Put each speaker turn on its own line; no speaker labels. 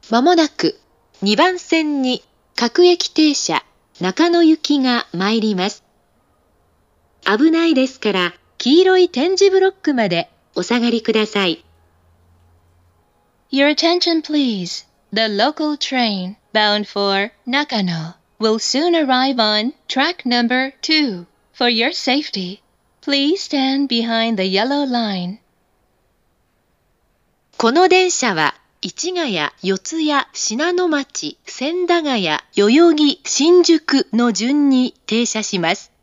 まもなく2番線に各駅停車中野行きが参ります。危ないですから黄色い点字ブロックまでお下がりください。
Your attention please. The local train bound for Nakano will soon arrive on track number 2. For your safety, please stand behind the yellow line.
この電車は市ヶ谷、四谷、信濃町、千駄ヶ谷、代々木、新宿の順に停車します。